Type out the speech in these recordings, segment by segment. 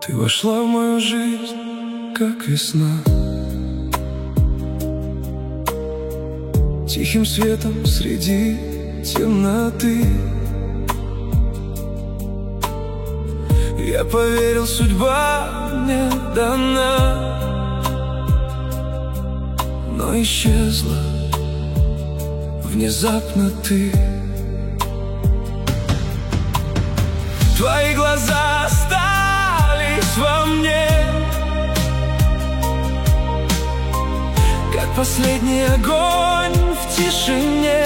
Ты вошла в мою жизнь, как весна, тихим светом среди темноты. Я поверил, судьба мне дана, но исчезла внезапно ты. Твои глаза остались во мне, как последний огонь в тишине.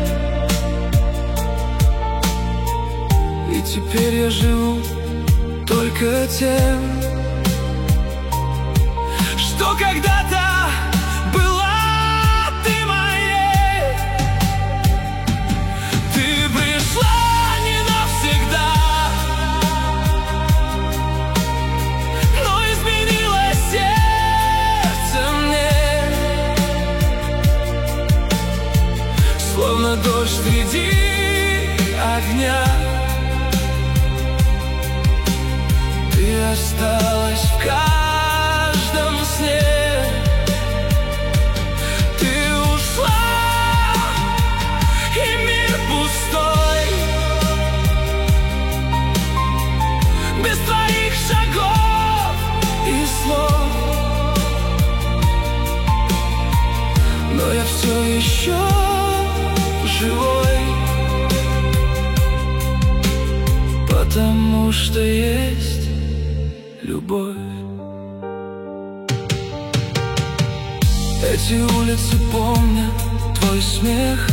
И теперь я живу только тем, что когда-то была ты моей. Ты пришла не навсегда, но изменила сердце мне, словно дождь среди огня. Ты осталась в каждом сне. Ты ушла, и мир пустой, без твоих шагов и слов. Но я все еще живой, потому что есть любовь. Эти улицы помнят твой смех,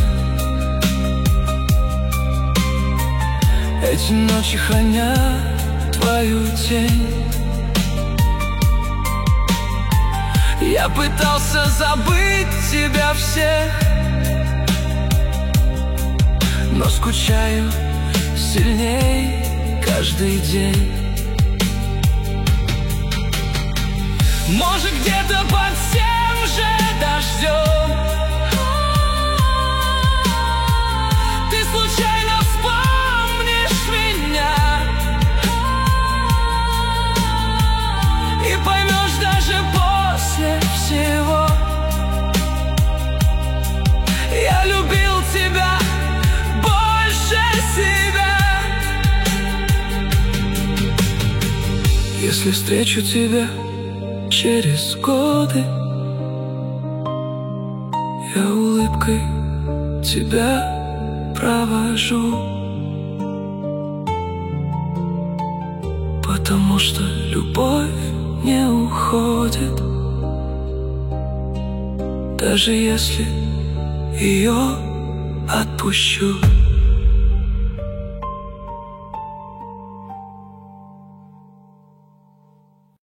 эти ночи хранят твою тень. Я пытался забыть тебя всех, но скучаю сильней каждый день. Может, где-то под тем же дождем ты случайно вспомнишь меня и поймешь даже после всего: я любил тебя больше себя. Если встречу тебя через годы, я улыбкой тебя провожу, потому что любовь не уходит, даже если ее отпущу.